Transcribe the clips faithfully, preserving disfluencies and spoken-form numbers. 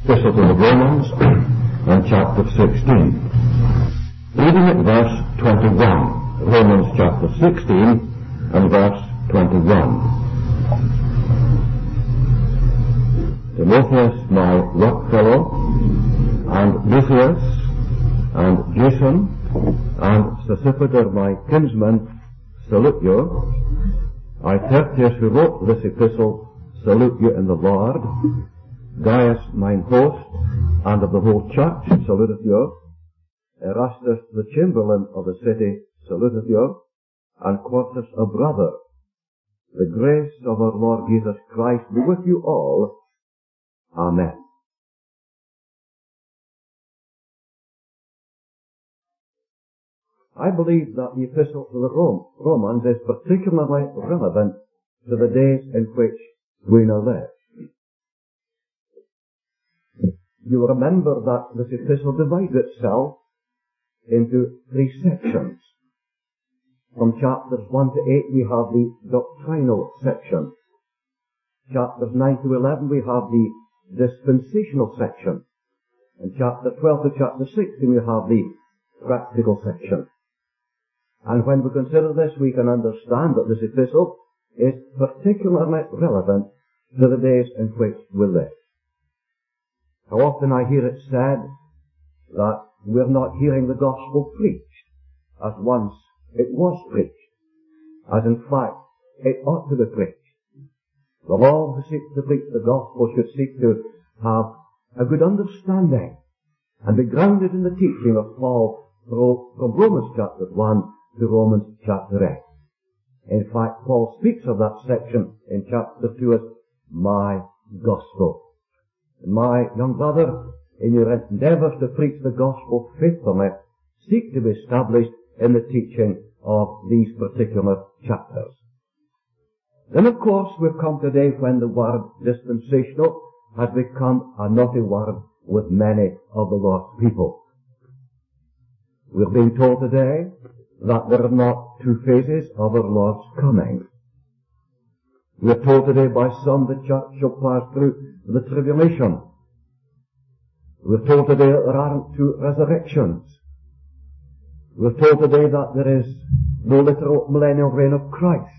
Epistle to the Romans and chapter sixteen. Reading at verse twenty-one. Romans chapter sixteen and verse twenty-one. Timotheus, my workfellow, and Lucius, and Jason, and Sosipater, my kinsman, salute you. I, Tertius, who wrote this epistle, salute you in the Lord. Gaius, mine host, and of the whole church, saluteth you. Erastus, the chamberlain of the city, saluteth you. And Quartus, a brother. The grace of our Lord Jesus Christ be with you all. Amen. I believe that the epistle to the Rome, Romans is particularly relevant to the days in which we now live. You remember that this epistle divides itself into three sections. From chapters one to eight we have the doctrinal section. Chapters nine to eleven we have the dispensational section. And chapter twelve to chapter sixteen we have the practical section. And when we consider this, we can understand that this epistle is particularly relevant to the days in which we live. How often I hear it said that we're not hearing the gospel preached as once it was preached, as in fact it ought to be preached. The Lord who seeks to preach the gospel should seek to have a good understanding and be grounded in the teaching of Paul from Romans chapter one to Romans chapter eight. In fact, Paul speaks of that section in chapter two as my gospel. My young brother, in your endeavours to preach the gospel faithfully, seek to be established in the teaching of these particular chapters. Then, of course, we've come today when the word dispensational has become a naughty word with many of the Lord's people. We're being told today that there are not two phases of our Lord's coming. We're told today by some the church shall pass through the tribulation. We're told today that there aren't two resurrections. We're told today that there is no literal millennial reign of Christ.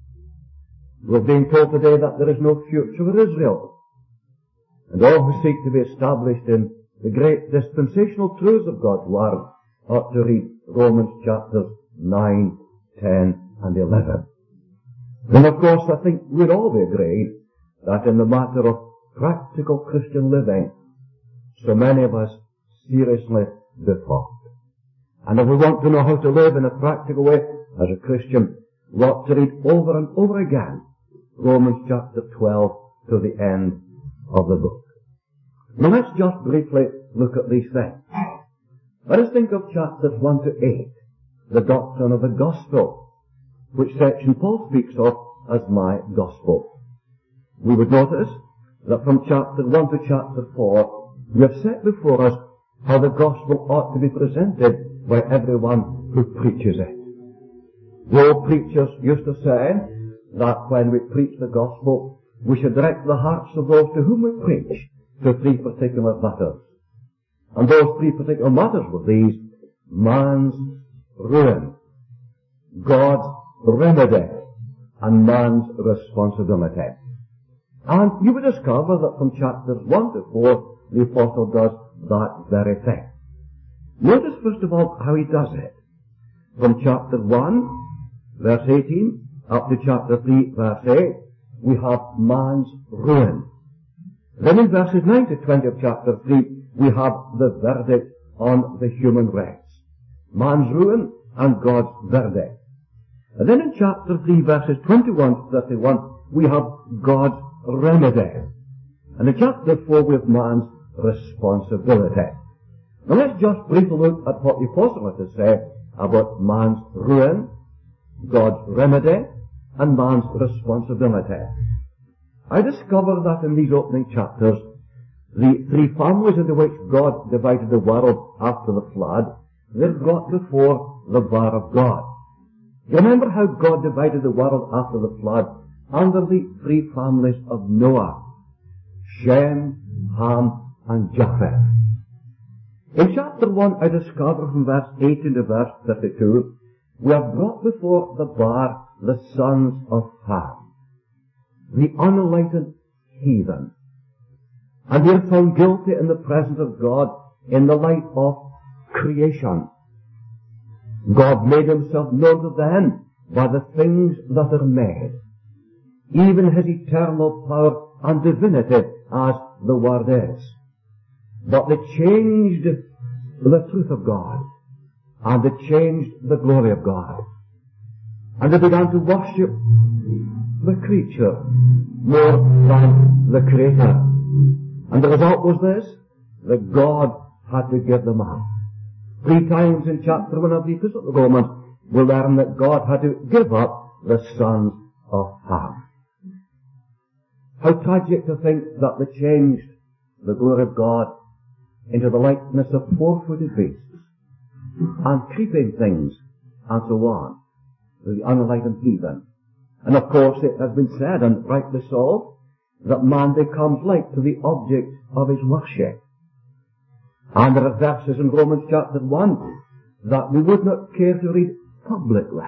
We're being told today that there is no future for Israel. And all who seek to be established in the great dispensational truths of God's Word ought to read Romans chapters nine, ten, and eleven. And of course, I think we'd all be agreed that in the matter of practical Christian living, so many of us seriously default. And if we want to know how to live in a practical way as a Christian, we ought to read over and over again Romans chapter twelve to the end of the book. Now let's just briefly look at these things. Let us think of chapters one to eight, the doctrine of the gospel, which section Paul speaks of as my gospel. We would notice that from chapter one to chapter four, we have set before us how the gospel ought to be presented by everyone who preaches it. The old preachers used to say that when we preach the gospel, we should direct the hearts of those to whom we preach to three particular matters. And those three particular matters were these: man's ruin, God's remedy, and man's responsibility. And you will discover that from chapters one to four, the apostle does that very thing. Notice first of all how he does it. From chapter one, verse eighteen, up to chapter three, verse eight, we have man's ruin. Then in verses nine to twenty of chapter three, we have the verdict on the human race. Man's ruin and God's verdict. And then in chapter three, verses twenty-one to thirty-one, we have God's remedy. And in chapter four, we have man's responsibility. Now let's just briefly look at what the apostle had to say about man's ruin, God's remedy, and man's responsibility. I discover that in these opening chapters, the three families into which God divided the world after the flood, they're brought before the bar of God. You remember how God divided the world after the flood under the three families of Noah: Shem, Ham, and Japheth. In chapter one, I discover from verse eighteen to verse thirty-two, we have brought before the bar the sons of Ham, the unenlightened heathen. And they are found guilty in the presence of God in the light of creation. God made himself known to them by the things that are made, even his eternal power and divinity as the Word is. But they changed the truth of God, and they changed the glory of God. And they began to worship the creature more than the Creator. And the result was this, that God had to give them up. Three times in chapter one of the Epistle to the Romans, we learn that God had to give up the sons of Ham. How tragic to think that they changed the glory of God into the likeness of four-footed beasts and creeping things and so on, the unenlightened heathen. And of course it has been said, and rightly so, that man becomes like to the object of his worship. And there are verses in Romans chapter one that we would not care to read publicly.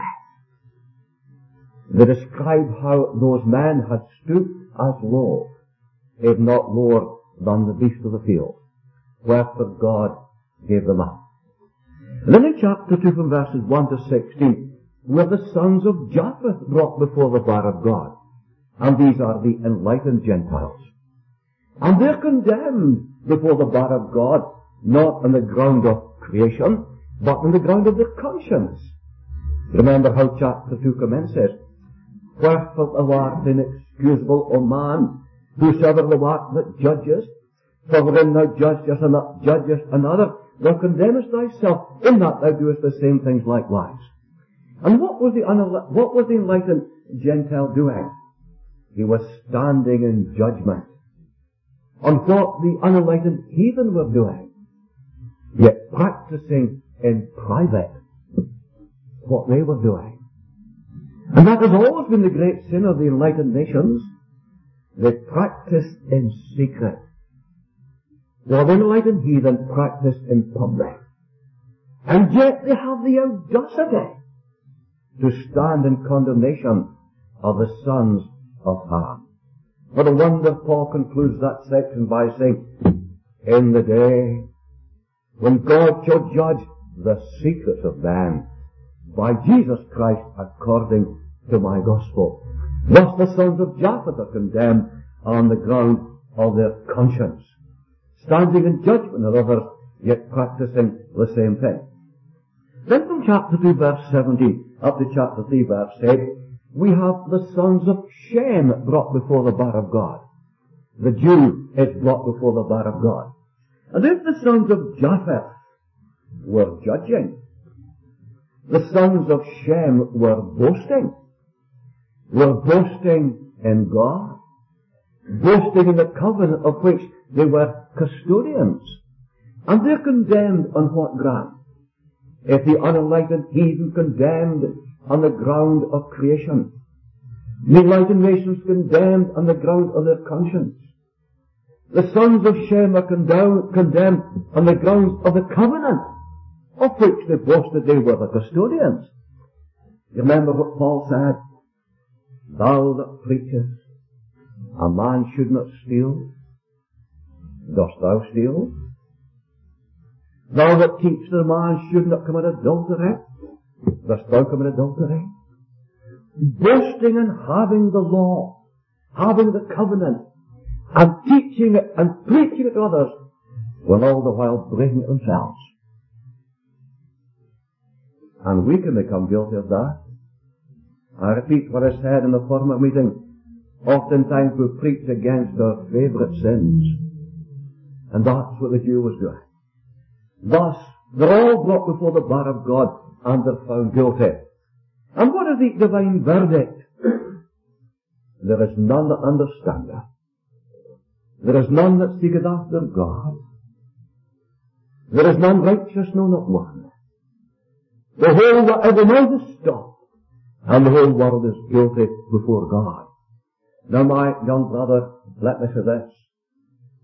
They describe how those men had stooped as low, if not lower than the beast of the field, wherefore God gave them up. And then in chapter two from verses one to sixteen, were the sons of Japheth brought before the bar of God. And these are the enlightened Gentiles. And they're condemned before the bar of God, not on the ground of creation, but on the ground of their conscience. Remember how chapter two commences. Wherefore thou art inexcusable, O man, whosoever thou art that judgest, for wherein thou judgest and not judgest another, thou condemnest thyself, in that thou doest the same things likewise. And what was the unenlightened, what was the enlightened Gentile doing? He was standing in judgment on what the unenlightened heathen were doing, yet practicing in private what they were doing. And that has always been the great sin of the enlightened nations. They practice in secret, while the enlightened heathen practice in public. And yet they have the audacity to stand in condemnation of the sons of Ham. What a wonder Paul concludes that section by saying, in the day when God shall judge the secrets of man by Jesus Christ according to my gospel. Thus the sons of Japheth are condemned on the ground of their conscience, standing in judgment of others, yet practicing the same thing. Then from chapter two verse seventeen up to chapter three verse eight, we have the sons of Shem brought before the bar of God. The Jew is brought before the bar of God. And if the sons of Japheth were judging, the sons of Shem were boasting. Were boasting in God. Boasting in the covenant of which they were custodians. And they're condemned on what ground? If the unenlightened heathen condemned on the ground of creation, the enlightened nations condemned on the ground of their conscience, the sons of Shem are condemned, condemned on the grounds of the covenant of which they boasted they were the custodians. You remember what Paul said? Thou that preachest a man should not steal, dost thou steal? Thou that teachest a man should not commit adultery, dost thou commit adultery? Boasting and having the law, having the covenant, and teaching it and preaching it to others, while all the while breaking it themselves. And we can become guilty of that. I repeat what I said in the former meeting. Oftentimes we preach against our favourite sins. And that's what the Jew was doing. Thus, they're all brought before the bar of God and they're found guilty. And what is the divine verdict? There is none that understandeth. There is none that seeketh after God. There is none righteous, no, not one. The whole, every mouth is stopped, and the whole world is guilty before God. Now, my young brother, let me say this.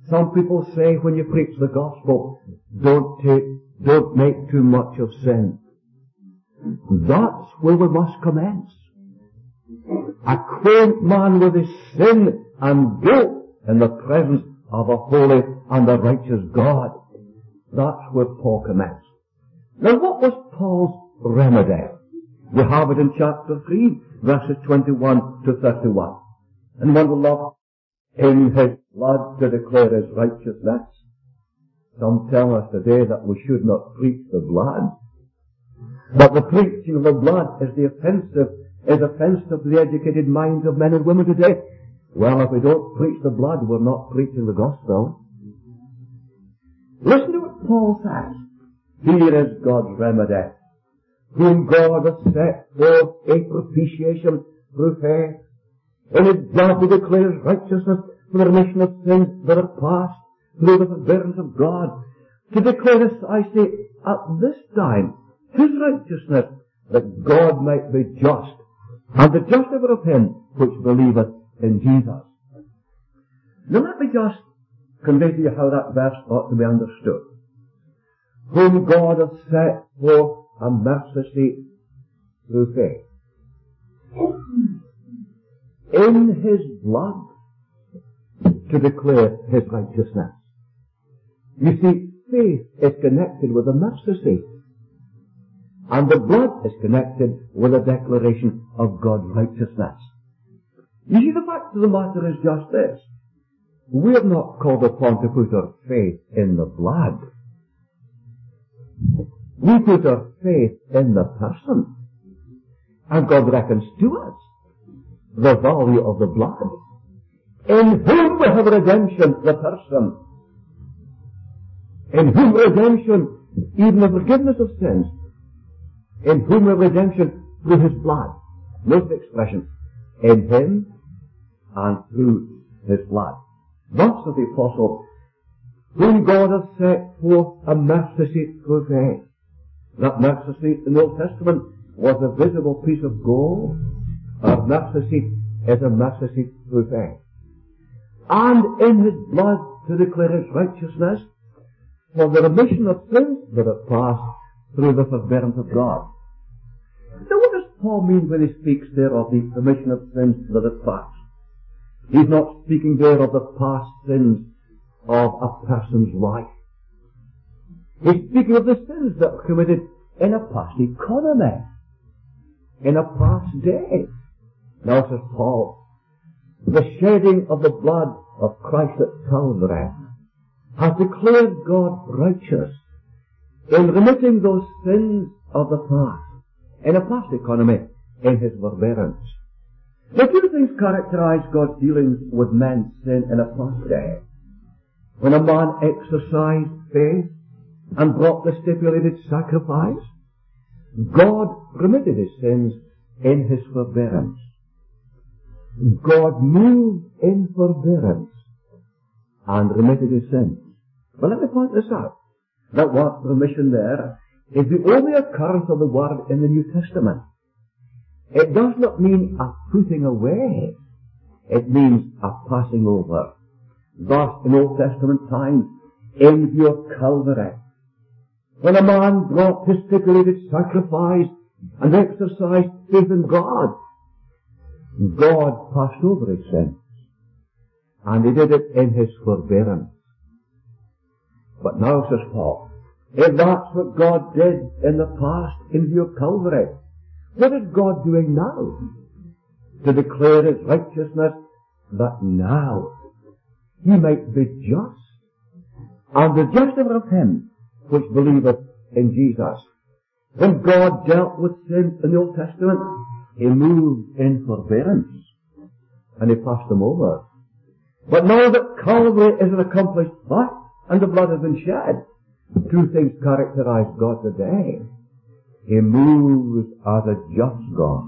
Some people say when you preach the gospel, don't take, don't make too much of sin. That's where we must commence. Acquaint man with his sin and guilt in the presence of a holy and a righteous God. That's where Paul commenced. Now what was Paul's remedy? We have it in chapter three, verses twenty-one to thirty-one. And one will love in his blood to declare his righteousness. Some tell us today that we should not preach the blood. But the preaching of the blood is the offensive, is offensive to the educated minds of men and women today. Well, if we don't preach the blood, we're not preaching the gospel. Listen to what Paul says. Here is God's remedy, whom God has set forth a propitiation through faith. In his blood to declare his righteousness for the remission of sins that are past through the forbearance of God. To declare this, I say, at this time, his righteousness, that God might be just, and the justifier of him which believeth in Jesus. Now let me just convey to you how that verse ought to be understood. Whom God hath set forth a mercy seat through faith. In his blood to declare his righteousness. You see, faith is connected with the mercy seat. And the blood is connected with a declaration of God's righteousness. You see, the fact of the matter is just this. We are not called upon to put our faith in the blood. We put our faith in the person. And God reckons to us the value of the blood. In whom we have redemption, the person. In whom redemption, even the forgiveness of sins. In whom we have redemption through his blood. Note the expression. In him and through his blood. Thus of the apostle, whom God hath set forth a mercy seat through faith. That mercy seat in the Old Testament was a visible piece of gold. Our mercy seat is a mercy seat through faith. And in his blood to declare his righteousness for the remission of sins that are past through the forbearance of God. Now what does Paul mean when he speaks there of the remission of sins that are past? He's not speaking there of the past sins of a person's life. He's speaking of the sins that are committed in a past economy, in a past day. Now, says Paul, the shedding of the blood of Christ at Calvary has declared God righteous in remitting those sins of the past, in a past economy, in his forbearance. Now, two things characterize God's dealings with men's sin in a past day. When a man exercised faith and brought the stipulated sacrifice, God remitted his sins in his forbearance. God moved in forbearance and remitted his sins. But let me point this out. That word remission there is the only occurrence of the word in the New Testament. It does not mean a putting away. It means a passing over. Thus, in Old Testament times, in view of Calvary, when a man brought his stipulated sacrifice and exercised faith in God, God passed over his sins. And he did it in his forbearance. But now, says Paul, if that's what God did in the past in view of Calvary, what is God doing now? To declare his righteousness, that now he might be just, and the justifier of him which believeth in Jesus. When God dealt with sin in the Old Testament, he moved in forbearance, and he passed them over. But now that Calvary is an accomplished fact, and the blood has been shed, two things characterize God today. He moves as a just God,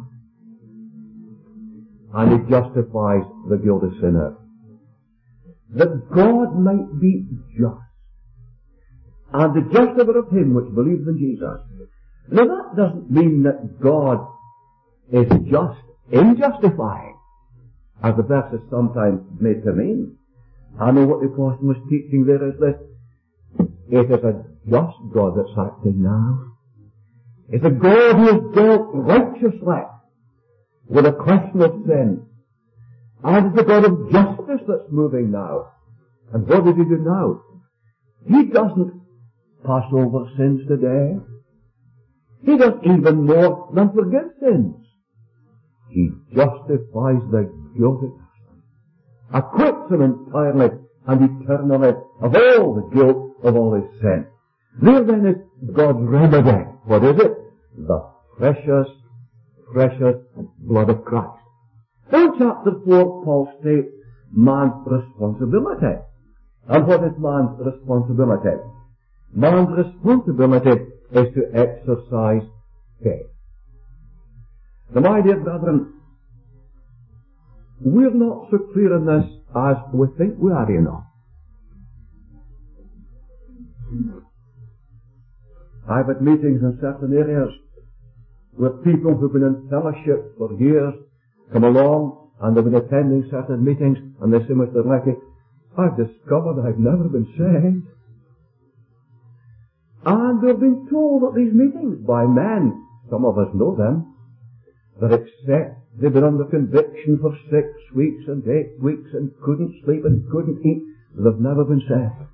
and he justifies the guilty sinner. That God might be just, and the justifier of him which believes in Jesus. Now that doesn't mean that God is just in justifying, as the verse is sometimes made to mean. I know what the apostle was teaching there is this. It is a just God that's acting now. It's a God who has dealt righteously with a question of sin. And it's the God of justice that's moving now. And what does he do now? He doesn't pass over sins today. He does even more than forgive sins. He justifies the guilty, acquits him entirely and eternally of all the guilt of all his sin. There then is God's remedy. What is it? The precious, precious blood of Christ. In chapter four, Paul states man's responsibility. And what is man's responsibility? Man's responsibility is to exercise faith. Now, my dear brethren, we're not so clear in this as we think we are, you know. I've had meetings in certain areas where people who've been in fellowship for years come along and they've been attending certain meetings and they say, Mister Leckie, I've discovered I've never been saved. And they've been told at these meetings by men, some of us know them, that except they've been under conviction for six weeks and eight weeks and couldn't sleep and couldn't eat, they've never been saved.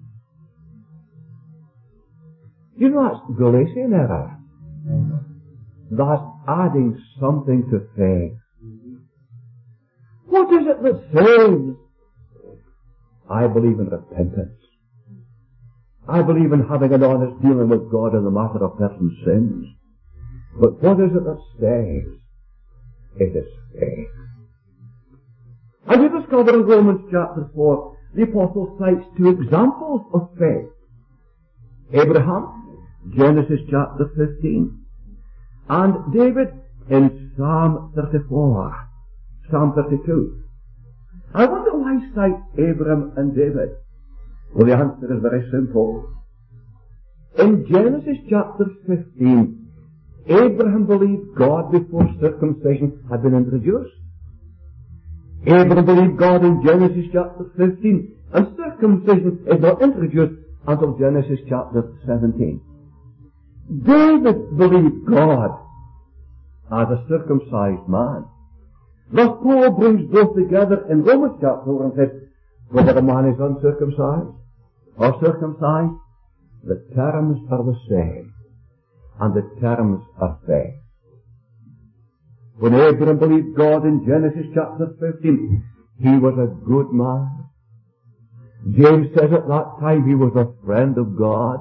You know, that's Galatian error. That's adding something to faith. What is it that saves? I believe in repentance. I believe in having an honest dealing with God in the matter of person's sins. But what is it that saves? It is faith. And you discover in Romans chapter four, the apostle cites two examples of faith. Abraham, Genesis chapter fifteen, and David in Psalm thirty-four, Psalm thirty-two. I wonder why he cites Abraham and David. Well, the answer is very simple. In Genesis chapter fifteen, Abraham believed God before circumcision had been introduced. Abraham believed God in Genesis chapter fifteen, and circumcision is not introduced until Genesis chapter seventeen. David believed God as a circumcised man. Thus Paul brings both together in Romans chapter four and says, whether a man is uncircumcised or circumcised, the terms are the same, and the terms are faith. When Abraham believed God in Genesis chapter fifteen, he was a good man. James says at that time he was a friend of God.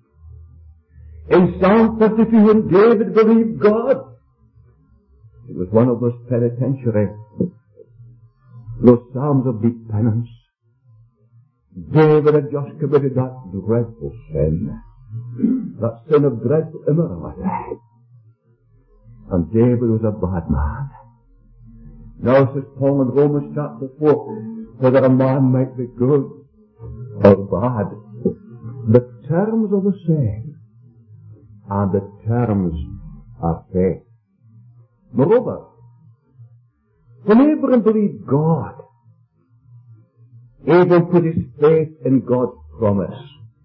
In Psalm thirty-two, when David believed God, it was one of those penitentiary, those psalms of deep penance. David had just committed that dreadful sin, that sin of dreadful immorality. And David was a bad man. Now, says Paul in Romans chapter four, whether a man might be good or bad, the terms are the same, and the terms are faith. Moreover, when Abraham believed God, Abraham put his faith in God's promise.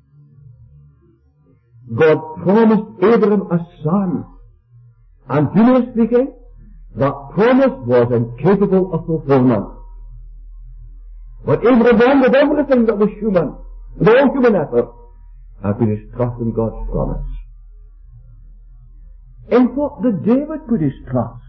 God promised Abraham a son, and humanly speaking, that promise was incapable of fulfillment. But Abraham wanted everything that was human, with all human effort, and put his trust in God's promise. In what did David put his trust?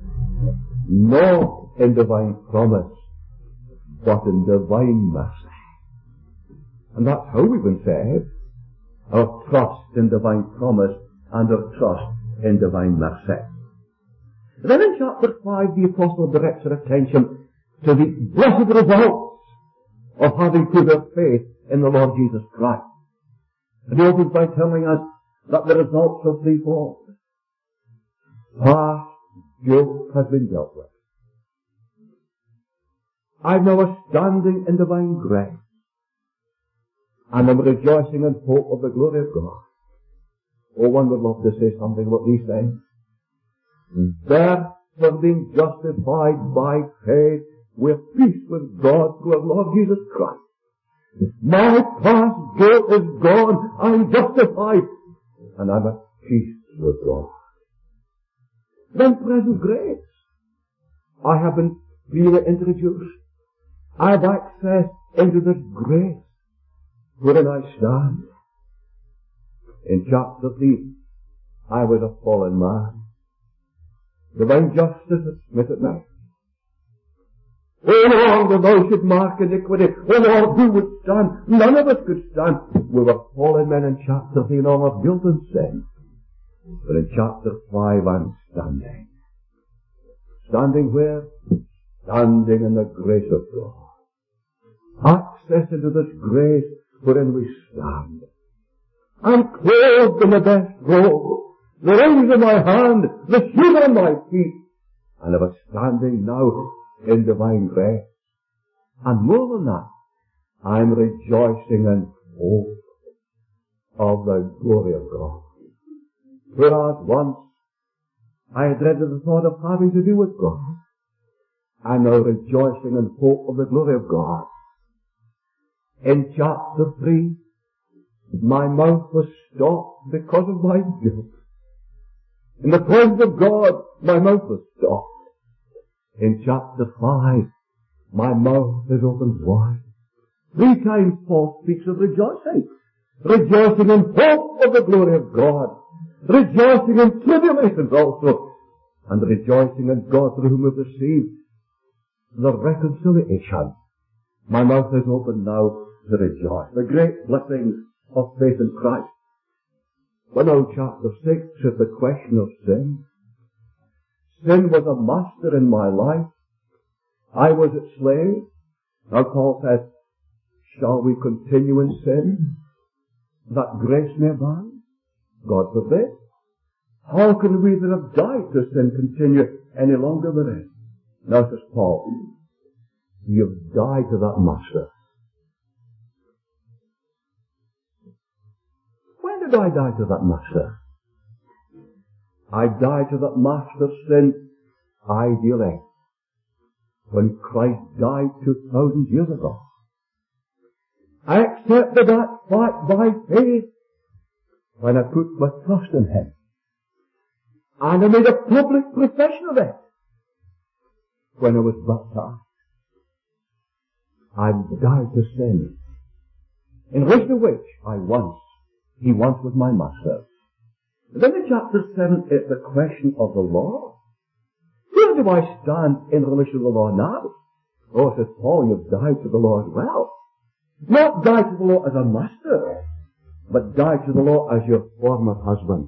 Not in divine promise, but in divine mercy. And that's how we've been saved. Our trust in divine promise and our trust in divine mercy. Then in chapter five, the apostle directs our attention to the blessed results of having put our faith in the Lord Jesus Christ. And he opens by telling us that the results are threefold. Past guilt has been dealt with. I'm now a standing in divine grace, and I'm rejoicing in hope of the glory of God. Oh, one would love to say something about these things. Therefore, being justified by faith, We have peace with God through our Lord Jesus Christ. My past guilt is gone. I'm justified. And I'm at peace with God. Then present grace. I have been freely introduced. I have access into this grace wherein I stand. In chapter three, I was a fallen man. Divine justice had smitten me. O Lord, that thou should mark iniquity. O Lord, who would stand? None of us could stand. We were fallen men in chapter three in all of guilt and sin. But in chapter five I'm standing. Standing where? Standing in the grace of God. Access into this grace wherein we stand. I'm clothed in the best robe. The rings in my hand, the shoes on my feet. And I was standing now in divine grace. And more than that, I'm rejoicing in hope of the glory of God. Whereas once I dreaded the thought of having to do with God, I'm now rejoicing in hope of the glory of God. In chapter three, my mouth was stopped because of my guilt. In the presence of God, my mouth was stopped. In chapter five, my mouth is opened wide. Three times Paul speaks of rejoicing. Rejoicing in hope of the glory of God. Rejoicing in tribulations also. And rejoicing in God through whom we've received the reconciliation. My mouth is open now to rejoice. The great blessings of faith in Christ. But now chapter six is the question of sin. Sin was a master in my life. I was its slave. Now Paul says, shall we continue in sin, that grace may abound? God forbid. How can we that have died to sin continue any longer therein? Now says Paul, you've died to that master. When did I die to that master? I died to that master's sin, ideally, when Christ died two thousand years ago. I accepted that fact by faith when I put my trust in Him. And I made a public profession of it when I was baptized. I died to sin, in relation to which I once, He once was my master. Then in chapter seven, it's the question of the law. Where do I stand in relation to the law now? Oh, says Paul, you've died to the law as well. Not died to the law as a master, but died to the law as your former husband.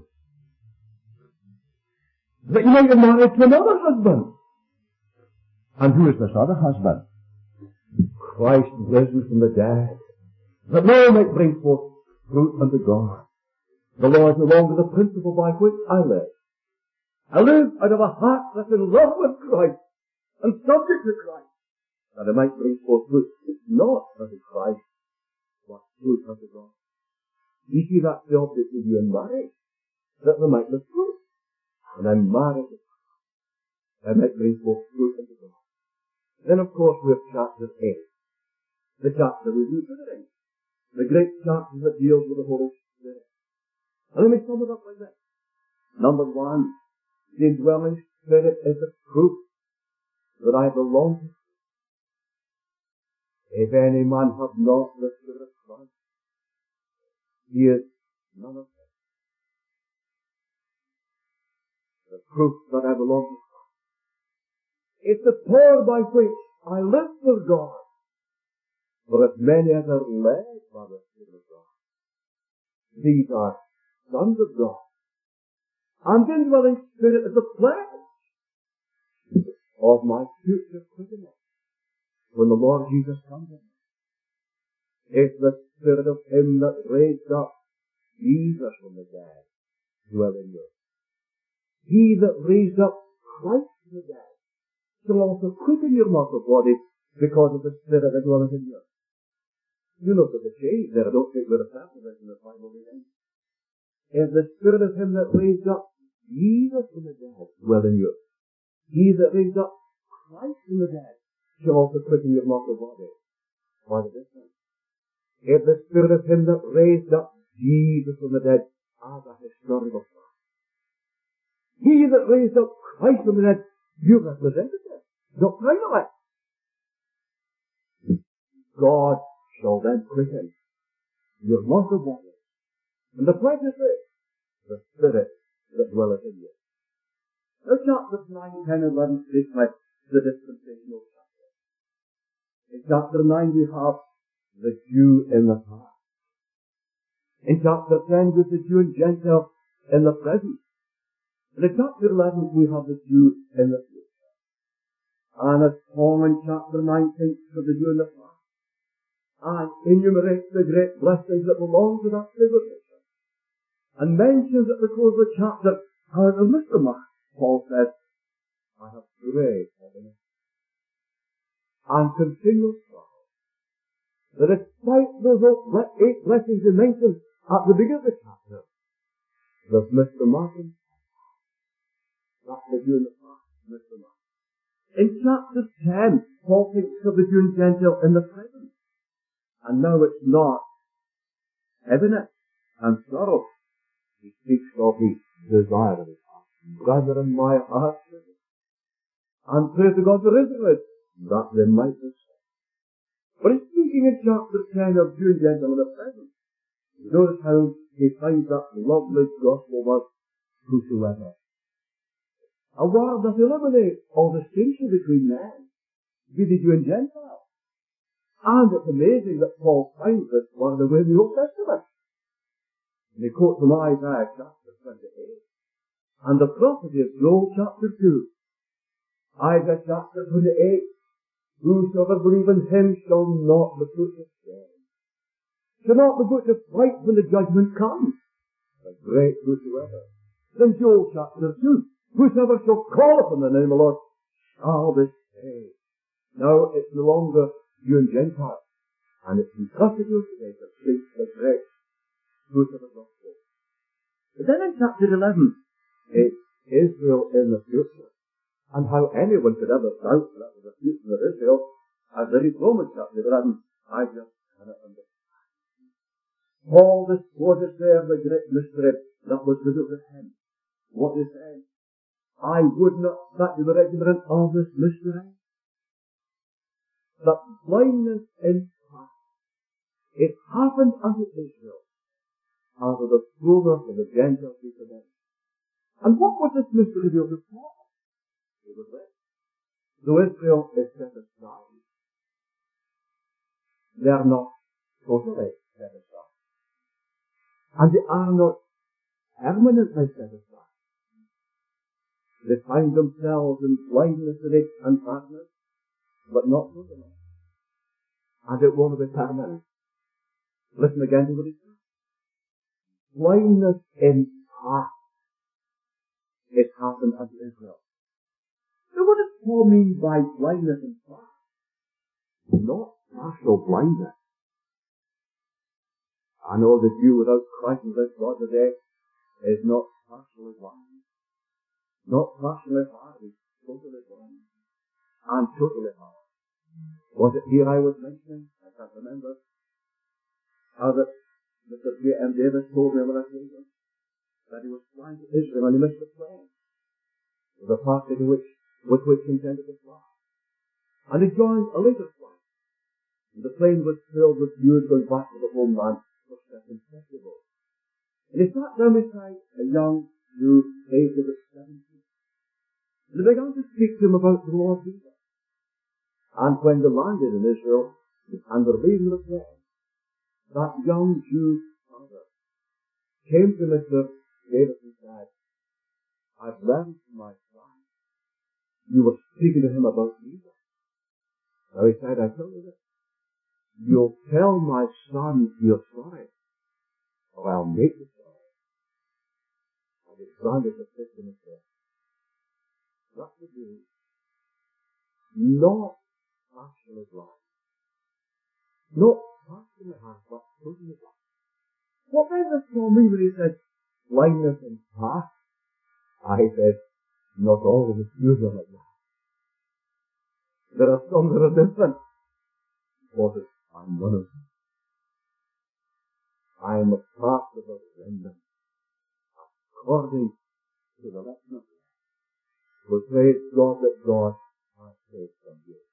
That you may be married to another husband. And who is this other husband? Christ risen from the dead, that no one might bring forth fruit unto God. The law is no longer the principle by which I live. I live out of a heart that's in love with Christ and subject to Christ, that I might bring forth fruit, not unto Christ, but fruit unto God. You see, that's the object of you in marriage, that we might live fruit. And I'm married to Christ, I might bring forth fruit unto God. Then, of course, we have chapter eight, the chapter we've been considering, the great chapter that deals with the Holy Spirit. And let me sum it up like this. Number one, the indwelling Spirit is the proof that I belong to Him. If any man have not the Spirit of Christ, he is none of them. The proof that I belong to Christ. It's the power by which I live for God. For as many as are led by the Spirit of God, these are sons of God. And the indwelling Spirit is the pledge of my future quickening when the Lord Jesus comes in. It's the Spirit of Him that raised up Jesus from the dead dwell in you. He that raised up Christ from the dead shall also quicken your mortal body because of the Spirit that dwelleth in you. You look at the shade there. I don't think we're a sample of this in the Bible again. If the Spirit of Him that raised up Jesus from the dead dwell in you, He that raised up Christ from the dead shall also quicken your mortal body. Why the difference? If the Spirit of Him that raised up Jesus from the dead as a historical fact, He that raised up Christ from the dead, you represented it doctrinally. God shall then quicken your mortal body. And the pledge is this: the Spirit that dwelleth in you. Now chapters nine, ten, and eleven reflect the dispensational chapter. In chapter nine we have the Jew in the past. In chapter ten we have the Jew and Gentile in the present. And in chapter eleven we have the Jew in the future. And as Paul in chapter nine thinks of the Jew in the past, and enumerates the great blessings that belong to that civilization, and mentions at the close of the chapter how the Mister Mark, Paul says, I have prayed heaven and continual sorrow, that despite those eight blessings he mentioned at the beginning of the chapter, that Mister Martin, that's the Jew in the past, Mister Martin. In chapter ten, Paul thinks of the Jew and Gentile in the present. And now it's not heaviness and sorrow. He speaks of the desire of his heart. Brethren, my heart, and pray to God for Israel, that they might be saved. But he's speaking in chapter ten of Jew and Gentile in the present. Notice how he finds that lovely gospel word, whosoever. A word that eliminates all distinction between men, be the Jew and Gentile. And it's amazing that Paul finds this word away in the Old Testament. And he quotes from Isaiah chapter twenty-eight. And the prophecy of Joel chapter two. Isaiah chapter twenty-eight. Whosoever believe in him shall not be put to shame. Shall not be put to flight when the judgment comes. The great whosoever. Then Joel chapter two. Whosoever shall call upon the name of the Lord shall be saved. Now it's no longer Jew and Gentile, and it's entrusted to us today to preach the great truth of the gospel. But then in chapter eleven, it's Israel in the future, and how anyone could ever doubt that was the future of Israel, as they read Romans chapter eleven, I just cannot understand. Paul discloses there the great mystery that was revealed to him. What he said, I would not that you were ignorant of this mystery, that blindness in past, it happened unto Israel, out of the fullness of the Gentiles to them. And what was this mystery revealed to Paul? It was this. Though Israel is set aside, they are not totally set aside. And they are not permanently set aside. They find themselves in blindness and darkness, but not totally. And it won't be permanent. Listen again to what he says. Blindness in past. It happened unto Israel. So what does Paul mean by blindness in past? Not partial blindness. I know the Jew without Christ and without God today is not partially blind. Not partially hard, he's totally blind. And totally hard. Was it here I was mentioning? I can't remember. How that Mister J M Davis told me when I came to him that he was flying to Israel and he missed the plane. With a party to which, with which he intended to fly. And he joined a later flight. And the plane was filled with Jews going back to the homeland for second festival. And he sat down beside a young Jew, aged about seventy. And they began to speak to him about the Lord Jesus. And when they landed in Israel, and were leaving the plane, that young Jew's father came to Mister Davis and said, I've learned from my son, you were speaking to him about Jesus. Now he said, I tell you this, you'll tell my son your story, or I'll make the story. And his son is a Christian and said, what to do? Not partially blind. Not partially hard, but totally blind. What then does Paul mean when he says blindness in past? I said, not all of the Jews are like that. There are some that are different. What is, I'm one of them. I am a part of a remnant, according to the election of God. Well, praise God that God has saved some Jews.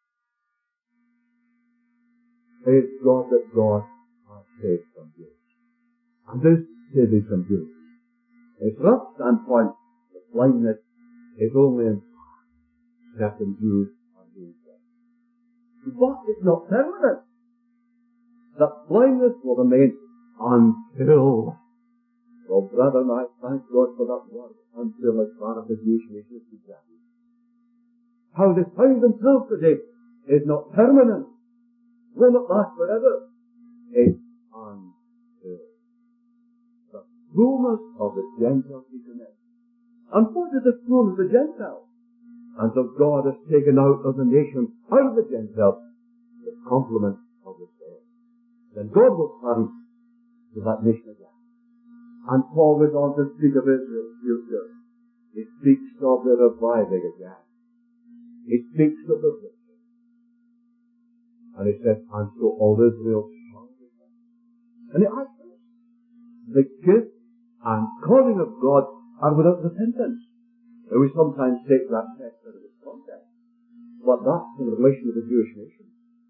Praise God that God has saved some Jews. And this saving some Jews. It's from that standpoint, the blindness is only in certain Jews and being saved. But it's not permanent. That blindness will remain until, well, brethren, I thank God for that word, until as far as the Jewish nation is concerned. How they find themselves today is not permanent. Will not last forever. It's until the fullness of the Gentiles be commenced. And what is the fullness of the Gentiles? Until God has taken out of the nation, out of the Gentiles, the complement of the saints. Then God will turn to that nation again. And Paul goes on to speak of Israel's future. He speaks of the reviving again. He speaks of the victory. And he says, and so all Israel shall be saved. And he adds this. The gift and calling of God are without repentance. And we sometimes take that text out of its context. But that's in relation to the Jewish nation.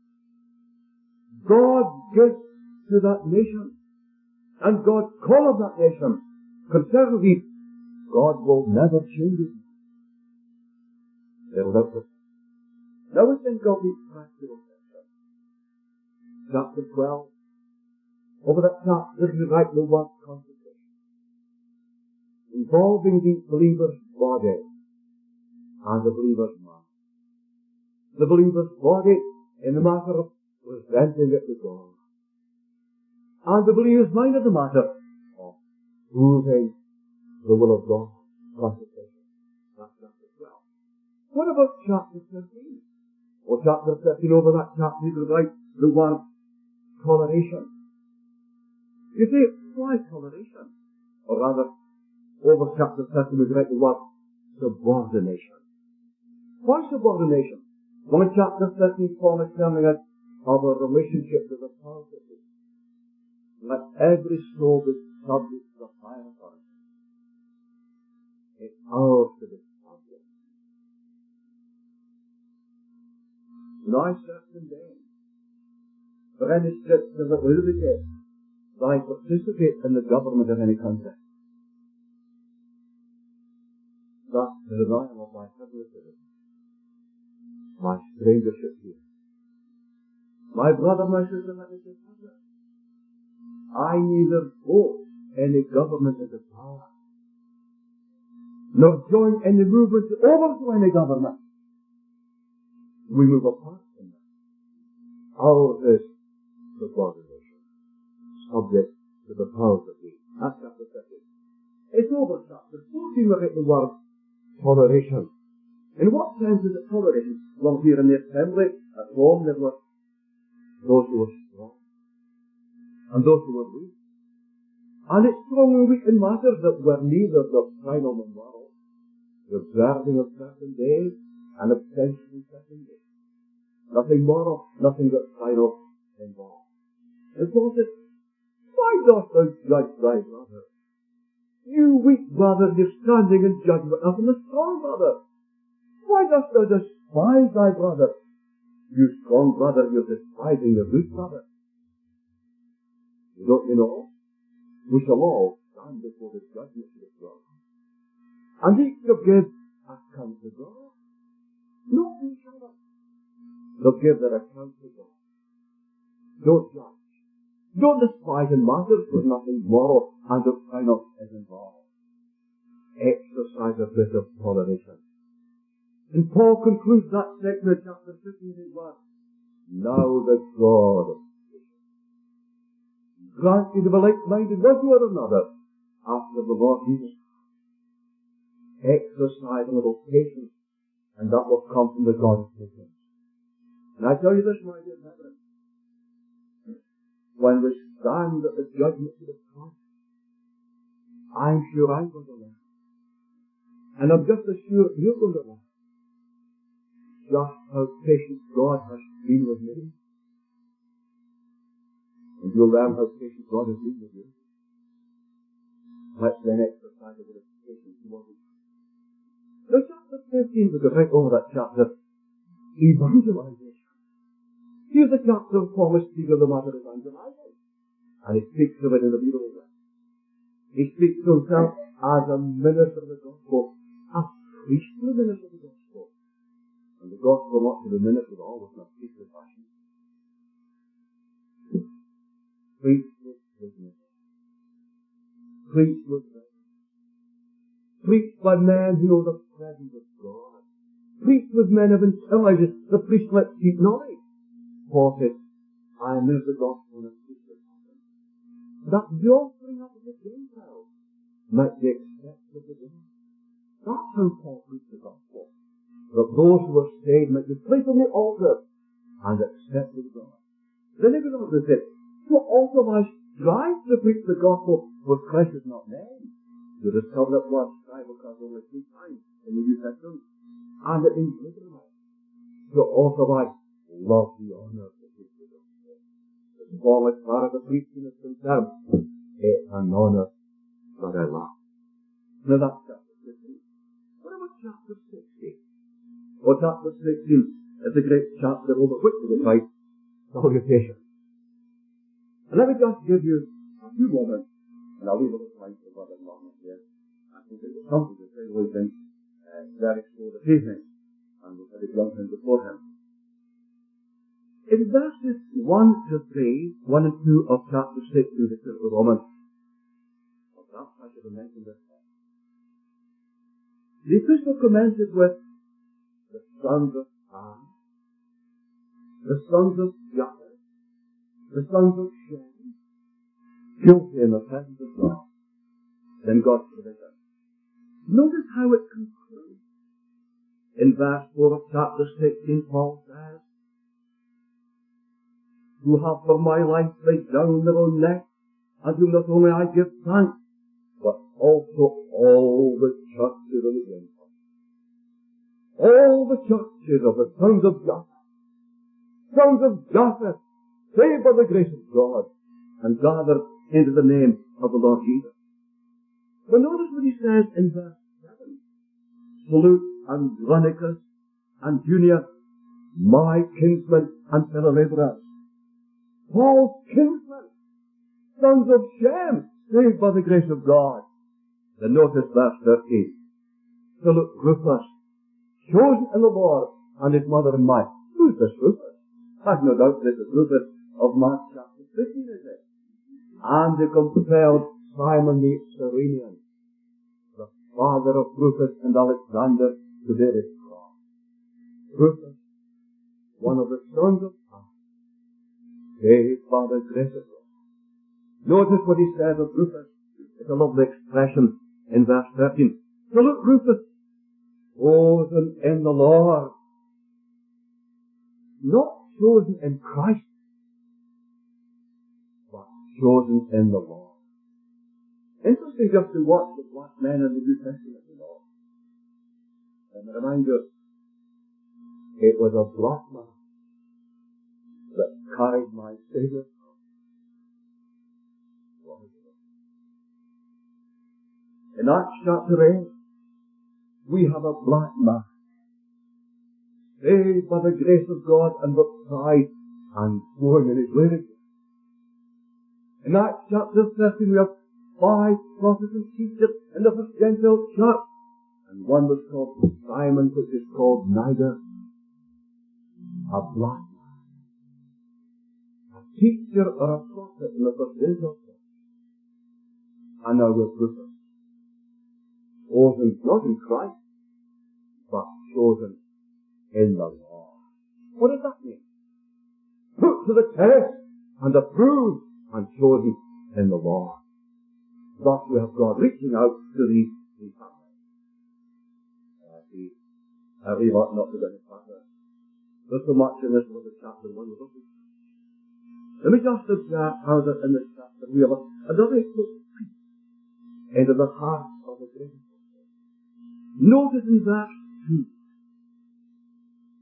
God gives to that nation. And God's call of that nation concerning these, God will never change it. They'll never. Now we think of these practical things. Chapter twelve. Over that chapter we write the word consecration, involving the believer's body and the believer's mind. The believer's body in the matter of presenting it to God, and the believer's mind in the matter of proving the will of God. Consecration. That's chapter twelve. What about chapter thirteen? Well, chapter thirteen, over that chapter we write the word toleration. You say, why toleration? Or rather, over chapter thirteen we write the word subordination. Why subordination? Well, in chapter thirteen, Paul is telling us of a relationship to the authority. Let every soul be subject to the higher authority. It's ours to be subject. Now certain days, for any scripture that will indicate that I participate in the government of any country, that's the denial of my privileges, my strangership here. My brother, my sister, let me say further. I neither vote any government into power, nor join in the movement to overthrow any government. We move apart from that. Ours is subordination, subject to the powers of these. That's chapter thirteen. It's over chapter fourteen we write the word toleration. In what sense is it toleration? Well, here in the assembly, at home, there were those who were strong, and those who were weak. And it's strong and weak in matters that were neither doctrinal nor moral, the observing of certain days, and abstention of certain days. Nothing moral, nothing doctrinal involved. And Paul says, why dost thou judge thy brother? You weak brother, you're standing in judgment of the strong brother. Why dost thou despise thy brother? You strong brother, you're despising your weak brother. Don't you know? We shall all stand before the judgment of God. And each shall give account to God. Not to each other. They'll give their account to God. Don't judge. Don't despise in matters where nothing moral and doctrinal is involved. Exercise a bit of toleration. And Paul concludes that section of chapter fifteen in verse. Now the God of grant you to be like-minded one to another after the Lord Jesus. Exercise a little patience, and that will come from the God of patience. And I tell you this, my dear brethren, when we stand at the judgment of God, I'm sure I'm going to learn. And I'm just as sure you're going to learn. just how patient God has been with me. And you'll learn how patient God has been with you. Let's then exercise a bit of patience towards each other. Now, chapter thirteen, we go right over that chapter, evangelization. Here's a chapter of Paul speaking of the matter of evangelizing. And he speaks of it in a beautiful way. He speaks to himself as a minister of the gospel, a priestly minister of the gospel. And the gospel not to be ministered always in a priestly fashion. Priestly business. Preached with men. Preached by men who know the presence of God. Preached with men of intelligence. The priest let keep knowledge. Paul says, I am the gospel in a priestly fashion. That the offering of the Gentiles might be accepted of the God. That's how Paul preached the gospel. That those who were saved might be placed on the altar and accepted of God. Then he goes on to say, so also I strive to preach the gospel, for Christ is not named. You discover that word strive occurs only three times in the New Testament. And it means literally. So also I love the honor of the preach the gospel. As far as far as the preaching is concerned, it's an honor that I love. Now that's chapter fifteen. What about chapter sixteen? Well, chapter sixteen is a great chapter over which we write salutation. And let me just give you a few moments, and I'll leave a little time for Brother Norman here. I think there's something to say with him uh, very slow this evening, and we'll have to jump in before him. In verses one to three, one and two of chapter sixteen, the book of Romans, well, perhaps I should have mentioned this. The epistle commences with the sons of Ham, the sons of Japheth, the sons of Shem, guilty in the presence of God. Then God's provision. Notice how it concludes. In verse four of chapter sixteen, Paul says, who have for my life laid down their own neck, and whom not only I give thanks, but also all the churches of the Gentiles. All the churches of the sons of Japheth, sons of Japheth, saved by the grace of God, and gathered into the name of the Lord Jesus. But notice what he says in verse seven. Salute Andronicus and Junia, my kinsmen and fellow laborers. Paul's kinsmen, sons of Shem, saved by the grace of God. Then notice verse thirteen. Salute Rufus, chosen in the Lord, and his mother and mine. Who's this Rufus? I've no doubt this is Rufus of Mark chapter fifteen, is it? And they compelled Simon the Cyrenian, the father of Rufus and Alexander, to bear his cross. Rufus, one of the sons of Ham, saved by the grace of God. Notice what he says of Rufus. It's a lovely expression in verse thirteen. Salute Rufus, chosen in the Lord. Not chosen in Christ, but chosen in the Lord. Interesting just to watch the black men in the New Testament, you know. And I remind you, it was a black man that carried my Savior. In Acts chapter eight, we have a black man, saved by the grace of God and baptized and going in his way. In Acts chapter thirteen, we have five Protestant teachers in the first Gentile church, and one was called Simon, which is called Niger, a black man, a teacher or a prophet in the first Gentile church. And now we're Rufus, chosen not in Christ, but chosen in the Lord. What does that mean? Put to the test and approved and chosen in the Lord. Thus we have God reaching out to these three families. Uh, the, uh, we ought not to get it back there. There's so much in this little chapter one. Let me just observe how that in this chapter we have another peek into the heart of the great. Notice in verse two.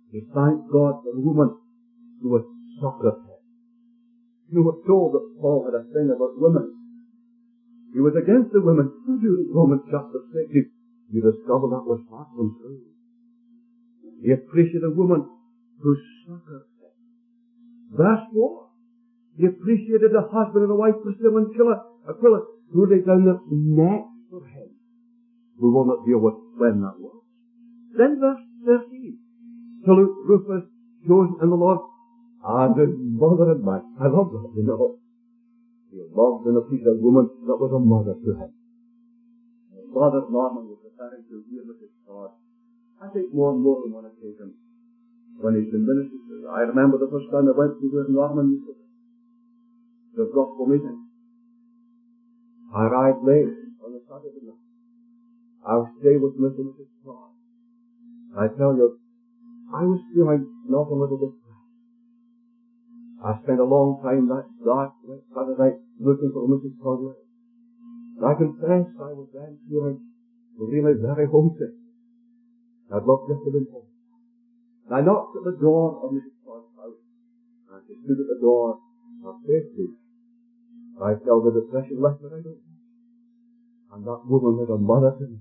He thanked God for the woman who had succored him. You were told that Paul had a thing about women. He was against the women. Who do Romans chapter six? You discover that was far from true. He appreciated a woman who succored him. Verse four. He appreciated a husband and a wife, Priscilla and Aquila, who laid down their necks for him. We will not deal with when that was. Then verse thirteen. Salute Rufus, chosen in the Lord, and his mother and wife. I love that, you know. He loved and appreciated a woman that was a mother to him. His father Norman was referring to here with his God. I think more and more on one occasion when he's been ministering. I remember the first time I went to where Norman used to be. The gospel meeting. I arrived late on a Saturday night. I was staying with Mister and Missus Clark. I tell you, I was feeling not a little bit bad. I spent a long time that dark Saturday night looking for Missus Clark. I confess I was then feeling really very homesick. I'd love just to be home. And I knocked at the door of Missus Clark's house, and she stood at the door, her face big. I felt the depression left me right out. And that woman was a mother to me.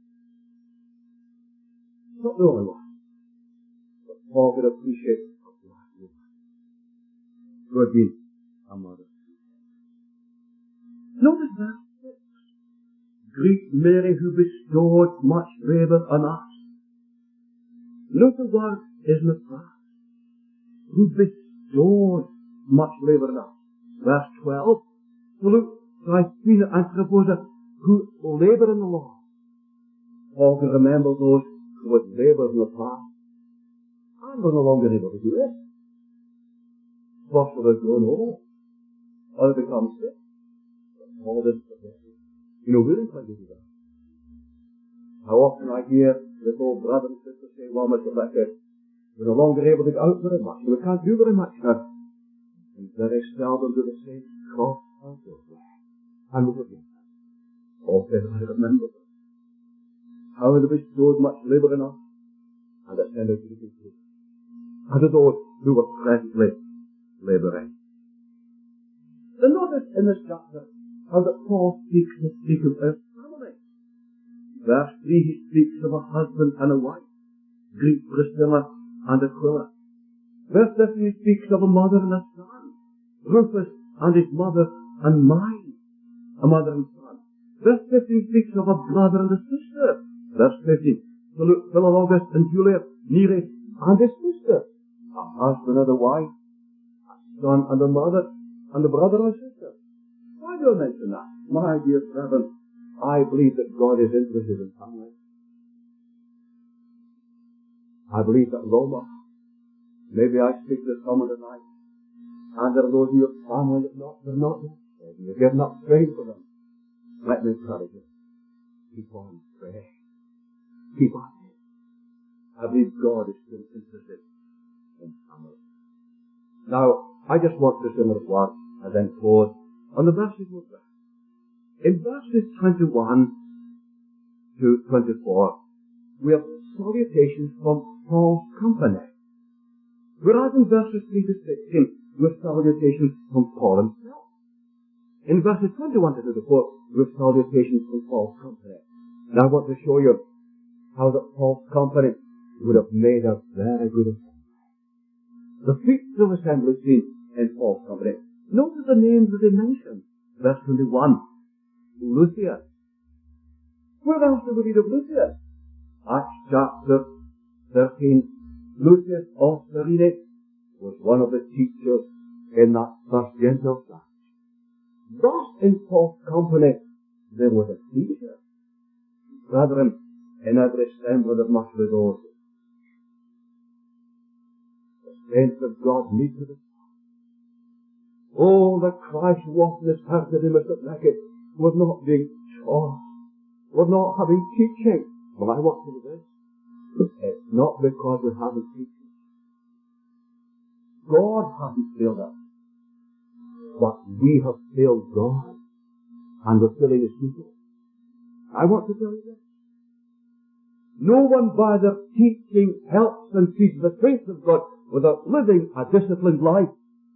Not the only one, but Paul could appreciate a black woman who had been a mother. Notice verse six. Greet Mary who bestowed much favour on us. Note the word is in the past. Who bestowed much favour on us. Verse twelve. Salute Tryphena and Tryphosa who labour in the Lord. Paul could remember those who had laboured in the past and were no longer able to do it. First of they've grown old, or they become sick. Paul didn't forget it. You know, we didn't try to do that. How often I hear this old brother and sister say, well, Mister Becker, we're no longer able to go out very much, we can't do very much now. And very seldom do the same cross our door. And we forget that. Paul said, I remember that. How they bestowed much labour in us, and attended to the people. And to those who were presently labouring. Then notice in this chapter how that Paul speaks of speaking of family. Verse three, he speaks of a husband and a wife. Greet Priscilla and Aquila. Verse fifteen, he speaks of a mother and a son. Rufus and his mother and mine, a mother and son. Verse fifteen speaks of a brother and a sister. Verse fifteen, salute Philologus and Julia, Nereus and his sister. A husband and a wife, a son and a mother, and a brother and a sister. Why do I mention that? My dear brethren, I believe that God is interested in family. I believe that Roma, maybe I speak to someone tonight, and there are those who have family that not, they're not there. You're getting up praying for them. Let me encourage you. Keep on praying. Keep on praying. I believe God is still interested in family. Now, I just want to say a word and then close on the verses we've read. In verses twenty-one to twenty-four, we have salutations from Paul's company. Whereas in verses three to sixteen, we have salutations from Paul himself. In verses twenty-one to twenty-four, we have salutations from Paul's company. Now I want to show you how that Paul's company would have made a very good assembly. The feats of assembly seen in Paul's company. Notice the names that they mentioned. Verse twenty-one, Lucius. Where else do we read of Lucius? Acts chapter thirteen. Lucius of Cyrene was one of the teachers in that first Gentile church. Thus, in Paul's company, there was a teacher. Brethren, in every assembly there must be those. The saints of God need to be. Oh, that Christ walked in his heart that he must have naked. We're not being taught. We're not having teaching. Well, I want to do this. It's not because we haven't teaching. God hasn't failed us. But we have failed God. And we're failing his people. I want to tell you this. No one by their teaching helps and feeds the faith of God without living a disciplined life.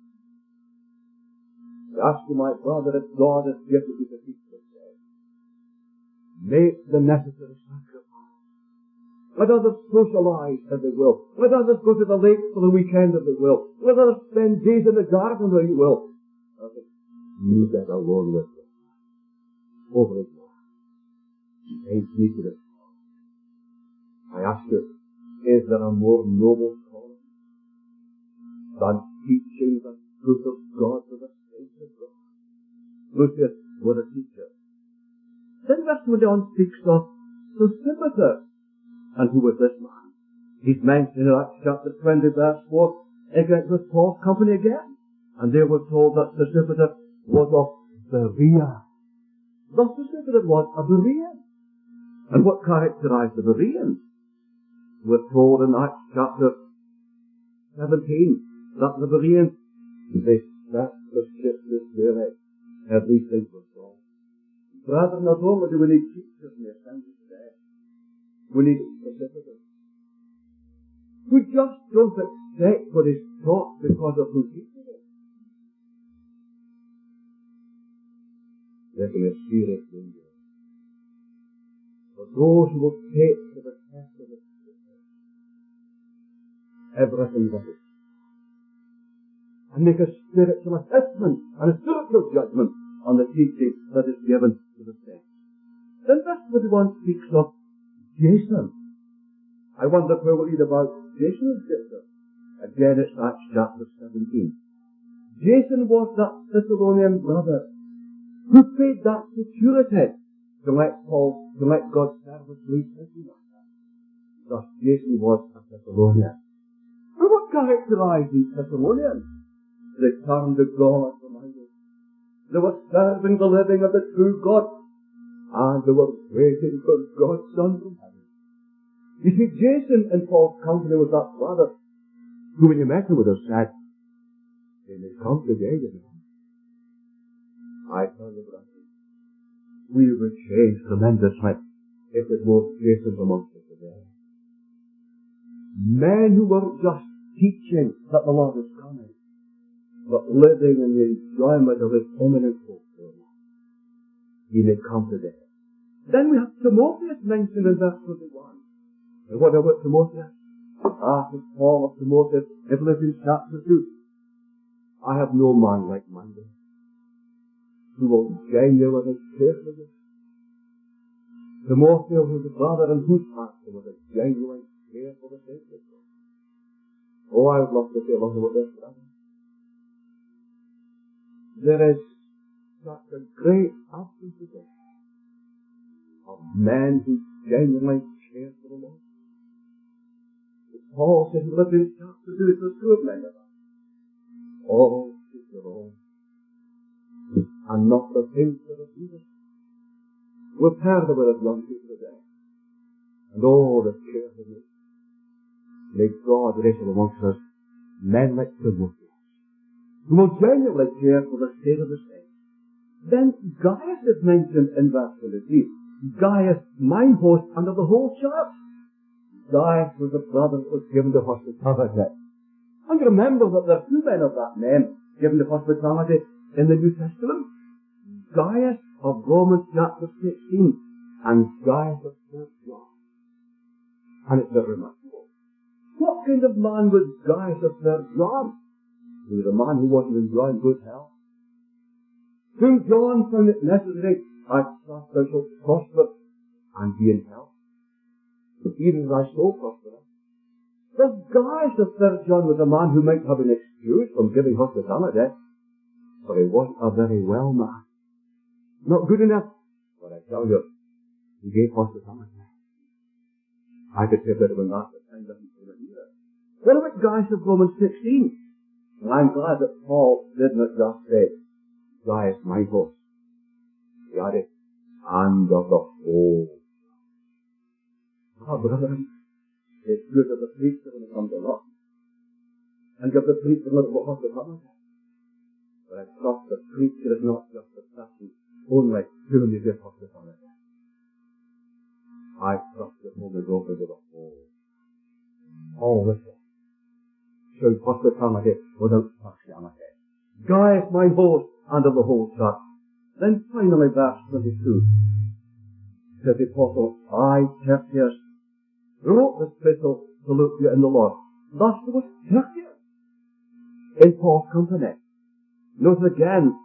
I ask you, my brother, if God has gifted you to teach this day, make the necessary sacrifice. Let others socialize if they will. Let others go to the lake for the weekend if they will. Let others spend days in the garden if you will. You get alone with them. Over it. Ain't me to this. I ask you, is there a more noble calling than teaching the truth of God to the saints of God? Lucius was a teacher. Then verse twenty-one speaks of Sosipater. And who was this man? He's mentioned in Acts chapter twenty, verse four, again with Paul's company again. And they were told that Sosipater was of Berea. Thus Sosipater was a Berean. And what characterized the Bereans? We're told in Acts chapter seventeen that the Bereans, they set the ship this day. Every thing was wrong. Brethren, not only do we need teachers in the assembly today, we need Sosipater who just don't accept what is taught because of who teaches it. There can be a serious danger for those who will take to the test of the Scripture everything that is and make a spiritual assessment and a spiritual judgment on the teaching that is given to the saints. Then verse twenty-one speaks of Jason. I wonder if we will read about Jason's sister. Again, it's Acts chapter seventeen. Jason was that Thessalonian brother who paid that security to let Paul, to let God's servant lead prison matter. Thus, Jason was a Thessalonian. And what characterized these Thessalonians? They turned to God for mighty. They were serving the living of the true God, and they were waiting for God's Son from heaven. You see, Jason in Paul's company was that brother who, when you met him, would have said, "They may come today, you know." I tell you, brother, we would change tremendously if it was Jason amongst us today. Men who were just teaching that the Lord is coming, but living in the enjoyment of His imminent hope. He may come today. Then we have Timotheus mentioned in verse twenty-one. And what about Timotheus? Ah, the Paul of Timotheus in Philippians chapter two. I have no man like-minded who will genuinely care for this. Timotheus was a brother in whose heart there was a genuine care for the saints of God. Oh, I would love to say a lot about this, brother. There is such a great absence today of men who genuinely care for the Lord. Paul says in Philippians chapter two, it's the true of many of us. All seek the Lord, and not the things that are evil. We've heard about it young people today, and all the care of it. May God raise up amongst us men like Timotheus, who will genuinely care for the state of the saints. Then Gaius is mentioned in verse twenty-three. Gaius, mine host under the whole church. Gaius was the brother that was given to hospitality. And remember that there are two men of that name given to hospitality in the New Testament. Gaius of Romans chapter sixteen and Gaius of First John. And it's very remarkable. What kind of man was Gaius of First John? He was a man who wasn't enjoying good health. Whom John found it necessary, I trust thou shalt prosper and be in health, even as thy soul prospereth. Thus Gaius of First John was a man who might have an excuse from giving hospitality, but he wasn't a very well man. Not good enough, but I tell you, he gave hospitality. I could say better than that, but time doesn't seem to hear it. What about Gaius of Romans sixteen? Well, I'm glad that Paul did not just say, Gaius, my host. He added, and of the whole. Ah, brethren, it's good of the preacher when it comes to luck, and give the preacher a little hospitality. But I trust the preacher is not just the person only whom you give hospitality. I trust the Holy Ghost into the whole. All this shows hospitality without partiality. Gaius, mine host, and of the whole church. Then finally, verse twenty-two. Says the apostle, I, Tertius, wrote this epistle to salute you in the Lord. Thus there was Tertius in Paul's company. Notice again,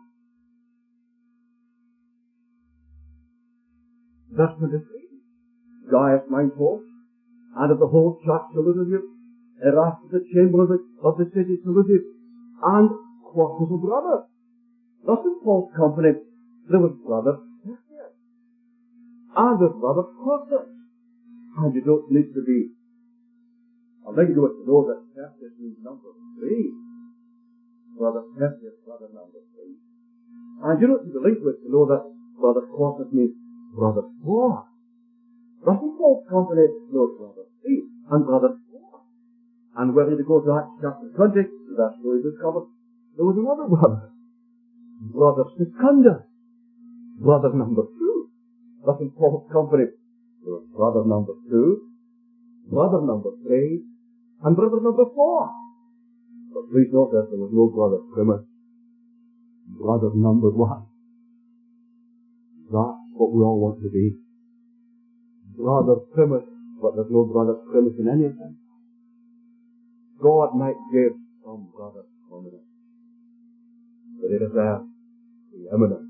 verse twenty-three. Gaius, mine host, and of the whole church saluted you. Erastus, the chamber of the, of the city, saluted, and Quartus, a brother. Thus in Paul's company, there was brother Tertius, and his brother Quartus. And you don't need to be ambiguous to know that Tertius means number three. Brother Tertius, brother number three. And you don't need to link with to know that brother Quartus means brother four. Thus in Paul's company, there was brother three, and brother four. And were you to go to Acts chapter twenty, that's where we discovered there was another brother. Brother Secundus. Brother number two. Thus in Paul's company, there was brother number two, brother number three, and brother number four. But please notice there was no brother Primus. Brother number one. That's what we all want to be. Brother Primus, but there's no brother Primus in anything. God might give some brother prominence, but it is there, the eminent